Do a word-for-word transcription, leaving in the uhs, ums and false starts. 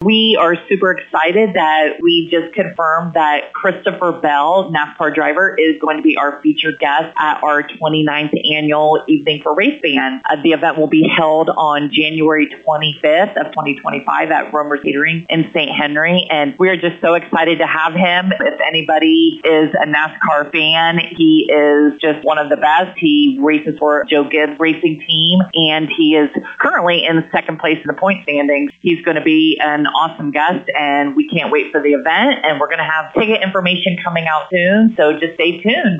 We are super excited that we just confirmed that Christopher Bell, NASCAR driver, is going to be our featured guest at our twenty-ninth annual Evening for Race Band. Uh, the event will be held on January twenty-fifth of twenty twenty-five at Romer's Catering in Saint Henry, and we are just so excited to have him. If anybody is a NASCAR fan, he is just one of the best. He races for Joe Gibbs Racing Team, and he is currently in second place in the point standings. He's going to be an awesome guest, and we can't wait for the event, and we're going to have ticket information coming out soon, so just stay tuned.